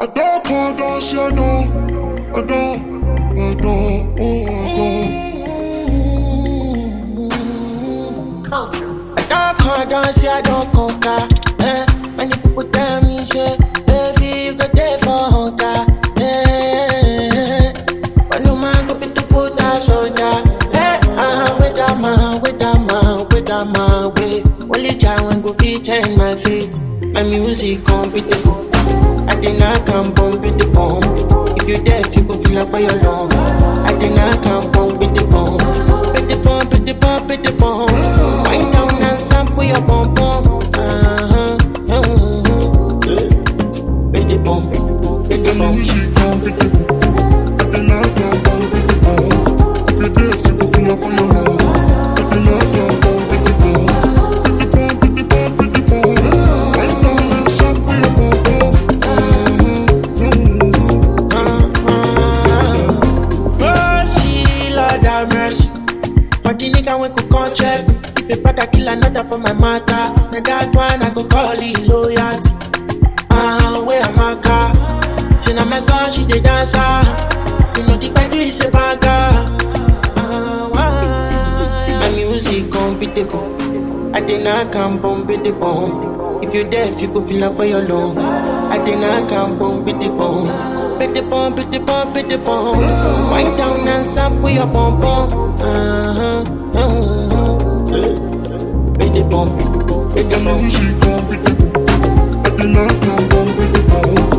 I don't call down, she I don't, I don't. I don't call down, say I don't conquer. Many people tell me, say, baby, you got there for hunger. But no man go fit to put that shoulder. With that man, way. Only child go fit change my fate. My music unbeatable. I think I can bump with the bomb. If you deaf, you go feel like for your lungs. I think I can bump with the bomb. With the bomb, with the bomb, with the bomb. Wind down and sample your bomb bomb. With the bomb, with the bomb. Music unbeatable. I think I can bump with the bomb. If you deaf, you go feel like for your lungs. I think I can bump with the bomb. With the bomb, with the bomb, with the bomb. Wind down and sample your bomb Oh, she Lord have mercy. For the nigga we could come check. If a brother kill another for my matter, now that one I go call it loyalty. Where am I car? She na my son, she the dancer. You know the body is a bagger. My music unbeatable. I think I can bump with the bomb. If you deaf, you go feel like for your lung. I think I can bump with the bomb. With the bomb, with the bomb, with the bomb. Wind down and sample your bomb bomb. With the bomb, with the bomb. music unbeatable. I think I can bump with the bomb.